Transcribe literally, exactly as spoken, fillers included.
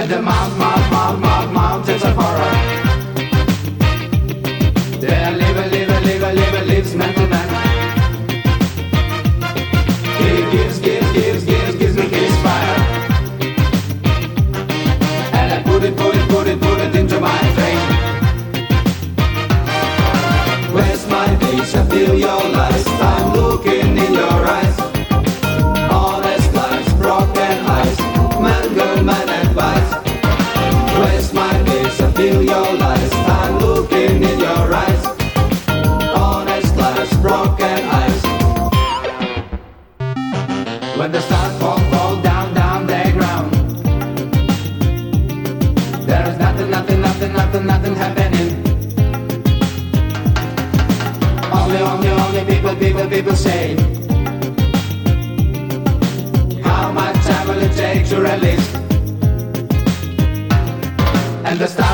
And the mount, mount, mount, mount, mountains of horror. There live, live, live, live, lives man to man. He gives, gives, gives, gives, gives me his fire. And I put it, put it, put it, put it into my vein. Where's my face? I feel your lies. I'm looking in your eyes. Honest lies, broken eyes. Man, girl, man, advice. Where's my face? I feel your lies. I'm looking in your eyes. Honest lies, broken eyes. When the stars fall, fall down, down the ground. There is nothing, nothing, nothing, nothing, nothing happening. Only, only, only people, people, people say. How much time will it take to release? And the stars